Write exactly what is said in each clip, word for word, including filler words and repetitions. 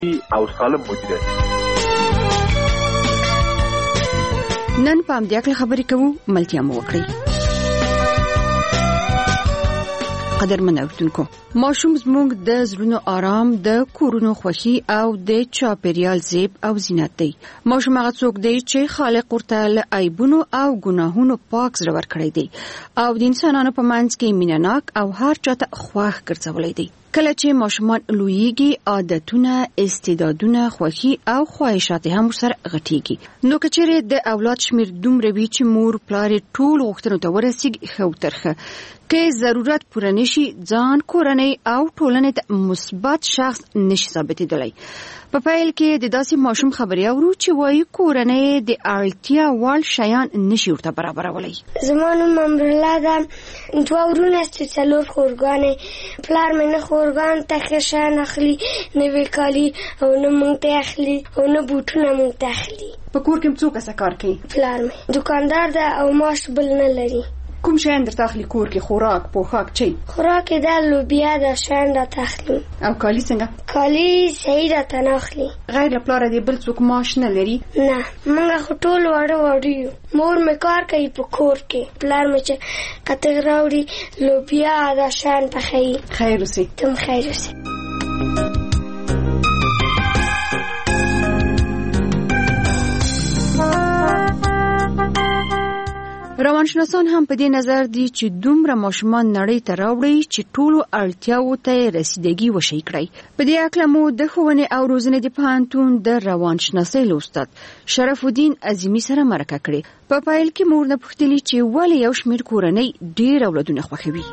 او سالم مدیریت. نن په همدې اړه خبرې کوو، ملتیا مو وکړئ. قدرمن اوریدونکو، ماشوم زموږ د زړونو آرام، د کورونو خوښي او د چاپیریال زیب او زینت دی. ماشوم هغه څوک دی چې خالق ورته له عیبونو او ګناهونو پاک زړه ورکړی دی او د انسانانو په منځ کې مینه‌ناک او هر چاته خوښ ګرځولی دی. کله چې ماشومان لویږي، عادتونه، استعدادونه، خوښي او خواهشات هم ورسره غټيږي. نو کچېرې د اولاد شمیر دومره وي چې مور پلار ټول غوښتنو ته ورسیږي، ښه ترخه که ضرورت پوره نشي، ځان، کورنۍ او ټولنې ته مثبت شخص نشي ثابتېدلی. په پیل کې د داسې ماشوم خبرې اورو چې وایي کورنۍ د اړتیا وړ شیان نشي ورته برابرولی. زما نوم امرالله ده، دوه ورونه چې څلور خورګانې، پلار مې نه خورګان ته ښه شیان اخلي، نه کالي او نه موږ ته اخلي او نه بوټونه موږ ته اخلي. په کور کې څوک څه کار کوي؟ پلار مې دکاندار ده او معاش بل نه لري. کوم شیان درته اخلي کور کې؟ خوراک، پوښاک، چي؟ خوراک کې د لوبیا د شیان راته اخلي. او کالي څنګه؟ کالي صحیح راته نه اخلي. غیر له پلاره دې بل څوک معاش نه لري؟ نه، موږ خو ټول واړه واړه یو. مور مې کار کوي په کور کې، پلار مې چې کتغ راوړي لوبیا د شیان پخوي. خیر اوسې. تم خیر اوسې. روانشناسان هم په دې نظر دي چې دومره ماشومان نړۍ ته راوړي چې ټولو اړتیاوو ته رسیدګي وشي کړي. په دې اړه مو د ښوونې او روزنې د پوهنتون د روانشناسۍ استاد شرف الدین عظیمی سره مرکه کړې. په پیل کې مور نه پوښتلي چې ولې یو شمېر کورنۍ ډېر اولادونه خوښوي.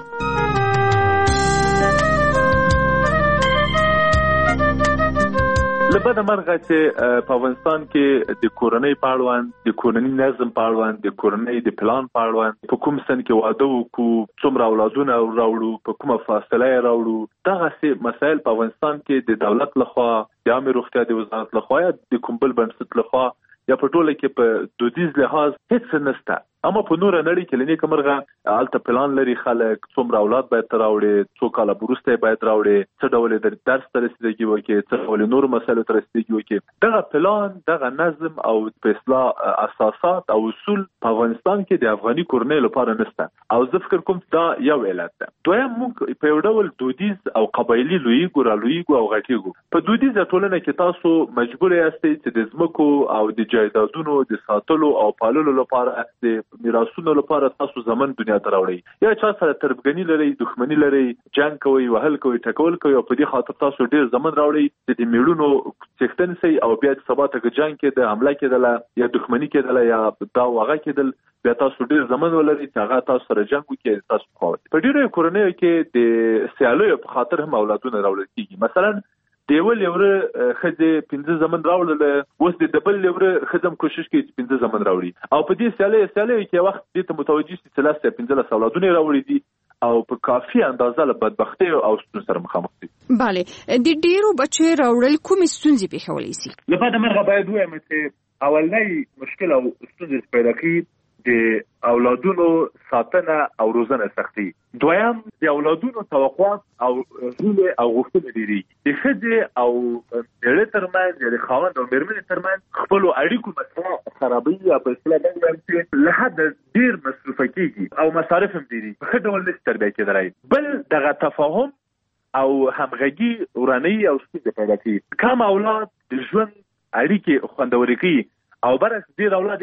لبدا مرغه چې په افغانستان کې د کورنۍ په اړوند، د کورنۍ نظم په اړوند، د کورنۍ د پلان په اړوند، په کوم سن کې واده وکړو، څومره اولادونه راوړو، په کومه فاصله یې راوړو، دغه مسایل په افغانستان کې د دولت لخوا، د عامه روغتیا د وزارت لخوا یا د کوم بل بنسټ لخوا یا په ټوله کې په دودیز لحاظ هیڅ نشته. اما په نور نړۍ کې لنی کومرغه الته پلان لري، خلک څومره اولاد باید راوړي، څو کاله وروسته باید راوړي، څه ډول د درس ته رسیدګي وکړي، څه ډول نور مسایلو ته رسیدګي وکړي. دغه پلان، دغه نظم او په اصطلاح اساسات او اصول په افغانستان کې د افغاني کورنۍ لپاره نشته او زه فکر کوم دا یو علت ده. دویم، موږ په یو ډول دودیز او قبایلی لویګو را لویګو او غټیګو. په دودیزه ټولنه کې تاسو مجبور یاستئ چې د ځمکو او د جایدادونو د ساتلو او پاللو لپاره د میراثونو لپاره تاسو زمون دنیا ته راوړئ. یا چا سره تربګنی لري، دښمنی لري، جنگ کوي، وهل کوي، ټکول کوي او په دې خاطر تاسو ډیر زمون راوړئ چې د میړونو څښتن سي او بیا د سبا ته جنگ کې د حمله کېدله یا دښمنی کېدله یا دا وغه کېدل، بیا تاسو ډیر زمون ولري چې هغه تاسو سره جنگ وکړي. تاسو خو په ډیرو کورنیو کې د سیالیو په خاطر هم اولادونه راوړل کیږي. مثلا دیول یوره خځه پنځه زمن راوړل، اوس د دبل یوره خځم کوشش کوي چې پنځه زمن راوړي او په دې سیاله سیاله کې وخت دې ته متوجي چې ثلاثه پنځه له اولادونه راوړي دي او په کافي اندازه له بدبختی او ستونزو سره مخامخ دي. bale د ډیرو بچو راوړل کومې ستونزې پیښولې سي؟ لپاره مرغه باید وایم چې اولنۍ مشکل او ستونزې پیدا کوي د اولادونو ساتنه او روزنه سختي. دویم، د اولادونو توقعات او هیله او غوښتنې لري. د ښځې او مېړه ترمنځ، د خاوند او مېرمنې ترمنځ خپل اړیکو مسله خرابوي یا په اصطلاح باندې له حد ډیر مصرف کیږي او مصارف هم ډیری. په ښه ډول نشي تربیه کېدلی. بل دغه تفاهم او همغږي وراني او ستونزې پیدا کوي. کم اولاد د ژوند اړیکې خوندورې کوي او برعکس ډیر اولاد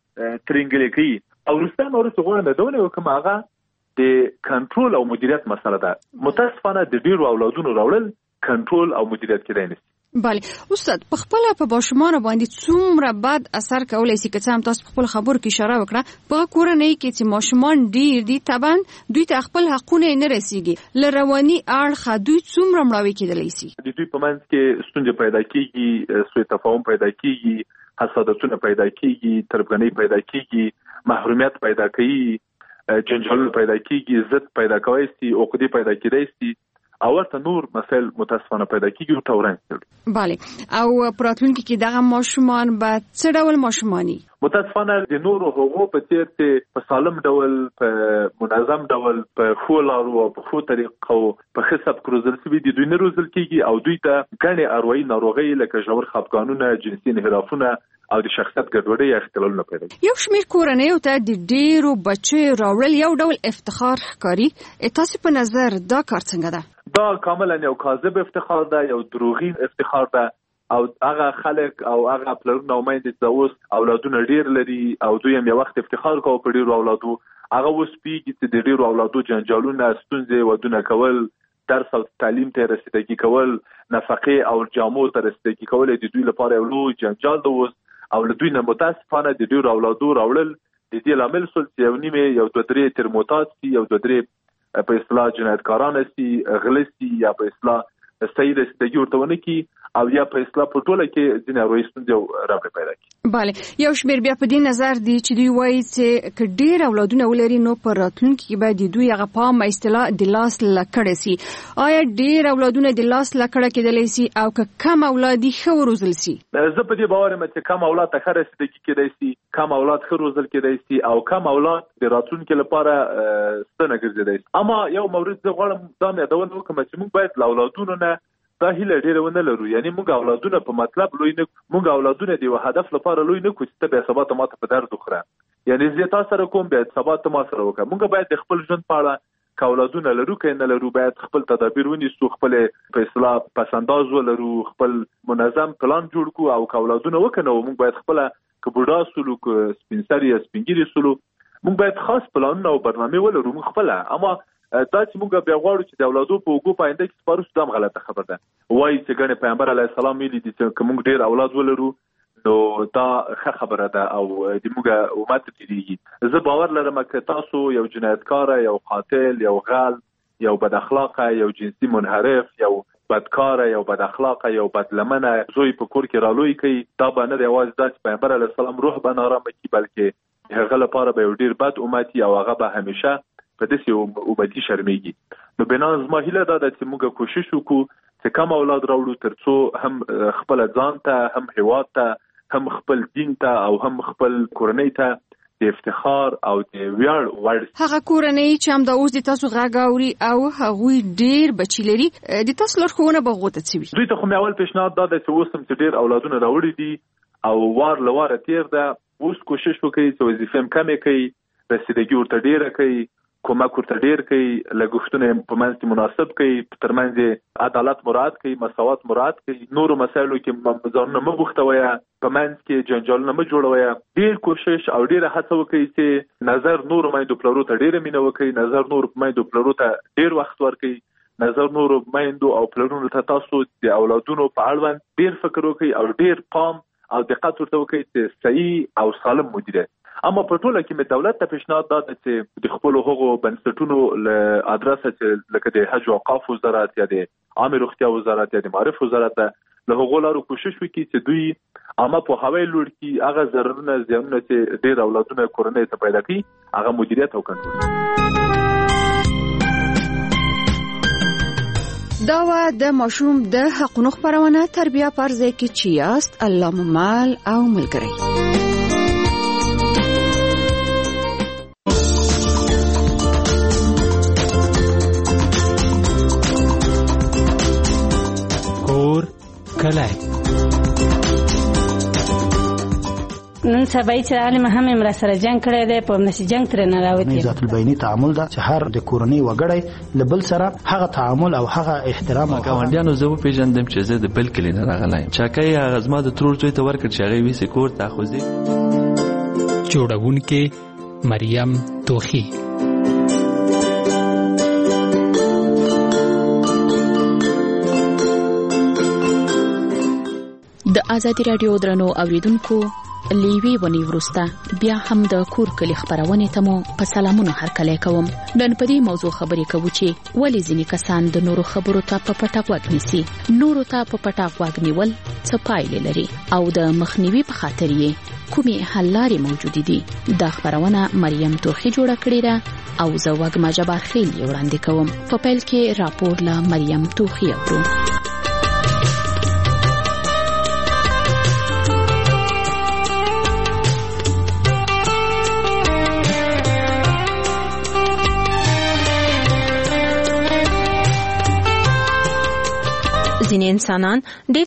ترنګلې کوي او رستم اورس غوړنده دونه کوم هغه د کنټرول او مدیریت مسله ده. متاسفانه د ډیرو اولادونو راوړل کنټرول او مدیریت کېدای نشي. bale استاد، په خپل په باشمان باندې څومره بد اثر کولای شي که څه تاسو خپل خبرو کې اشاره وکړه په کورنۍ کې چې ماشومان ډیر دي طبعا دوی ته خپل حقونه نه رسیږي، لرواني اړخ دوی څومره مړاوي کېدلی شي. د دوی په منځ کې ستونزې پیدا کیږي، سوء تفاهم پیدا کیږي، حسادتونه پیدا کیږي، تربګنۍ پیدا کیږي، محرومیت پیدا کیږي، جنجال پیدا کیږي، ضد پیدا کوي سي، عقدې پیدا کیدای سي او ورته نور مسائل متاسفانه پیدا کیږي او تورن. bale او پراتلونکي کې دغه ماشومان به څه ډول ماشومانی؟ متاسفانه د نورو حقوقو په څیر چې په سالم ډول په منظم ډول په خو لارو او په خو طریقو په حساب کروزل سوي د دوی نه روزل کیږي او دوی ته ګڼې اروایي ناروغۍ لکه ژور خپګانونه، جنسي انحرافونه او د شخصیت ګډوډي یا اختلالونه پیدا کوي. یو شمېر کورنۍ ته د ډېرو بچیو راوړل یو ډول افتخار ښکاري. تاسو په نظر دا کار څنګه ده؟ دا کاملا یو کاذب افتخار ده، یو دروغین افتخار ده او هغه خلک او هغه پلرونه او میندې چې اوس اولادونه ډیر لري او دوی هم یو وخت افتخار کوي په ډیرو اولادو، هغه اوس پیږي چې د ډیرو اولادو جنجالونه، ستونزې، ودونه کول، درس او تعلیم ته رسیدګي کول، نفقه او جامو ته رسیدګي کول د دوی لپاره یو لوی جنجال ده اوس. او له دوی نه متاسفانه د ډیرو اولادو راوړل د دې لامل سول چې یو نیمه یو دوه درې ترموتات سي، یو دوه درې په اصطلاح جنایتکاران سي، غلسي یا په اصطلاح سید رسیدګي ورته ونه کی او یا په اصطلاح په ټوله کې ځینې اروایي ستونزې راغلي پیدا کی. بله، یو شمېر بیا په دې نظر دی چې دوی وایي چې که ډېر اولادونه ولري نو په راتلونکي کې باید د دوی هغه پام اصطلاح د لاس لکړه سي. آیا ډېر اولادونه د لاس لکړه کېدلی سي او که کم اولاد ښه وروزل سي؟ زه په دې باور یم چې کم اولاد ته ښه رسیدګي کېدی سي، کم اولاد ښه روزل کېدی سي او کم اولاد د راتلونکي لپاره ستنه ګرځېدی سي. اما یو مورد زه غواړم دا مې یادونه وکړم چې موږ باید له اولادونو نه دا هیله ډیره ونه لرو. یعنی موږ اولادونه په مطلب لوی نه، موږ اولادونه د یو هدف لپاره لوی نه کوو چې ته بیا سبا ته ماته په درد وخوره. یعنی زه تاسو سره کوم بیا سبا ته ما سره وکړه. موږ باید د خپل ژوند په اړه که اولادونه لرو که نه لرو باید خپل تدابیر ونیسو، خپل په اصطلاح پس انداز ولرو، خپل منظم پلان جوړ کړو. او که اولادونه وکنو موږ باید خپل که بوډا سولو که سپین سر یا سپین ږیري سولو موږ باید خاص پلانونه او برنامه ولرو موږ خپل. اما دا چې موږ بیا غواړو چې د اولادو په اوږو په آینده کې سپارو شو دا هم غلطه خبره ده. وایي چې ګنې پیغمبر علیه السلام ویلي دي چې که موږ ډېر اولاد ولرو نو دا ښه خبره ده او د موږ امت تېرېږي. زه باور لرم که تاسو یو جنایتکاره، یو قاتل، یو غل، یو بد اخلاقه، یو جنسي منحرف، یو بدکاره، یو بد اخلاقه، یو بدلمنه زوی په کور کې رالوی کوي، دا به نه دی یوازې دا چې پیغمبر علیه السلام روح به نارامه کړي بلکې هغه لپاره به یو ډېر بد امت او هغه به همیشه په داسې امتي شرمېږي. نو بنا زما هیله دا ده چې موږ کوشش وکړو چې کم اولاد راوړو تر څو هم خپل ځان ته، هم هیواد ته، هم خپل دین ته او هم خپل کورنۍ ته د افتخار او د ویاړ وړ. هغه کورنۍ چې هم دا اوس د تاسو غږ اوري او هغوی ډېر بچي لري، د تاسو لارښوونه به هغو ته څه وي؟ دوی ته خو مې اول پیشنهاد دا ده چې اوس هم چې ډېر اولادونه راوړي دي او وار له واره تېر ده، اوس کوشش وکړي چې وظیفې هم کمې کوي، رسیدګي ورته ډېره کوي، کومک ورته ډیر کوي، لګښتونه په منځ کې مناسب کوي، ترمنځ عدالت مراعات کوي، مساوات مراعات کوي، نورو مسایلو کې ځانونه مه بوختوئ، په منځ کې جنجالونه مه جوړوئ. ډیر کوشش او ډیره هڅه وکړئ چې نظر نورو میندو پلرو ته ډیره مینه وکړئ، نظر نورو میندو پلرو ته ډیر وخت ورکړئ، نظر نورو میندو او پلرونو ته تاسو د اولادونو په اړوند ډیر فکر وکړئ او ډیر پام او دقت ورته وکړئ چې صحیح او سالم مدیریت. اما په ټوله کې مې دولت ته پیشنهاد دا ده چې د خپلو هغو بنسټونو له ادرسه چې لکه د حج او اوقاف وزارت یا د عامه روغتیا وزارت یا د معارف وزارت له هغو لارو کوشش وکړي چې دوی عامه پوهاوی لوړ کړي، هغه ضررونه زیانونه چې ډېر اولادونه کورنۍ ته پیدا کوي هغه مدیریت او کنټرول کړي. دا و د ماشوم د حقونو خپرونه تربیه پر ځای کې چې یاست الله مو مال او ملګری. کلای نن سبا چې عالم هم امر سره جنگ کړی دی په نشي جنگ تر نه راوتی. ذات البینی تعامل دا چې هر د کورنۍ وګړی لبل سره هغه تعامل او هغه احترام او ګاونډیانو زه په پیژندم چې زه د بل کلی نه راغلایم. چاکای هغه زما د ترور زوی ته ورکړ چې هغه وی سکور تاخذي. جوړونکې مریم توخی. د آزادی رادیو درنو اوریدونکو لیوی ونی ورسته بیا هم د کور کلی خبرونه ته مو په سلامونو هرکلی کوم. نن په دې موضوع خبرې کوو چې ولې ځینې کسان د نورو خبرو ته په پټه غوږ نیسي، نورو ته په پټه غوږ نیول څه پایلې لري او د مخنیوي په خاطر یې کومې حل لارې موجودې دي. دا خبرونه مریم توخی جوړه کړې ده او زه وګما جبار خیل یې وړاندې کوم. په پیل کې راپور له مریم توخی اورو. انسانان ډېر